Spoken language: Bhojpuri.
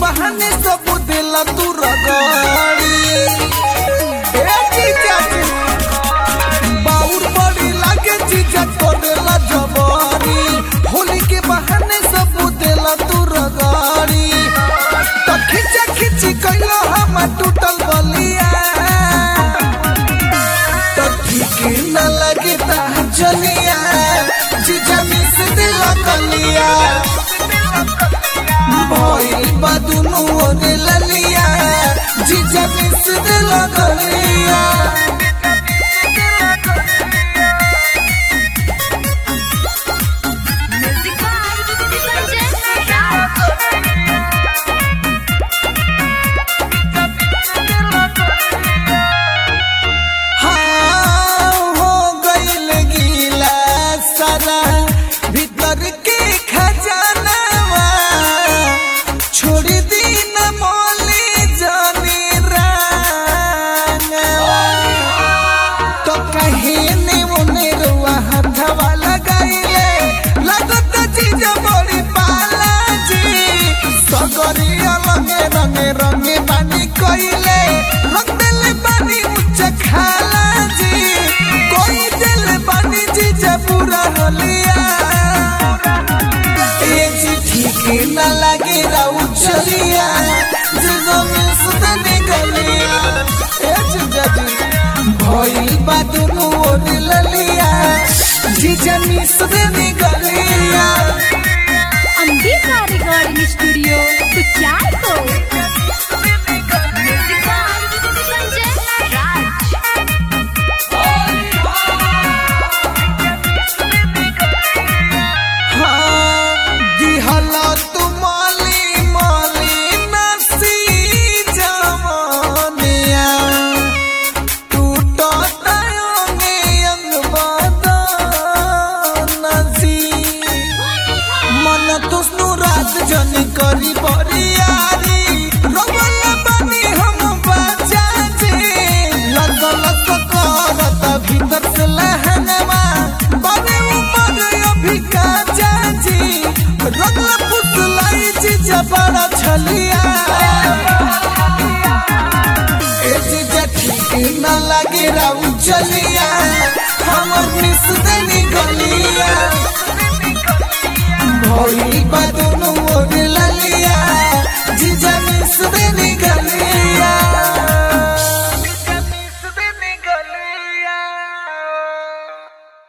बहाने सब दिला तू रगड़ी बाउर बड़ी लागे जीजा तोड़ेला जवानी होली के बहाने सब दिला तू रगड़ी तो खिचा खिची कइलो हम टूटल बलिया तो ठीक न लगे ता चलिया जीजा मिस दिला कलिया भइल बा दुनु ओने ललिया जीजा मिस दिला कलिया रंगे रंगे पानी कोइले रंग दिल पानी मुझे खाला जी कोई दिल पानी जी जबूरा होलिया ये जी ठीक न लगे राउ चलिया जिसो में सुतने गलिया ये जी जजी भइल बा दुनु ओने ललिया जी जमी सुतने गलिया अंबिका रिकॉर्डिंग स्टूडियो कुचाई को जनी करी बरियारी रोवला बनी हम बचा जी लग करत भीतर से लहनवा बने ऊपर अभी काचा जी रगला फुसलाई जी जबड़ा छलिया ए जी ठीक न लगे राउ चलिया हमर मिस देनी गलिया भइल बा दुनु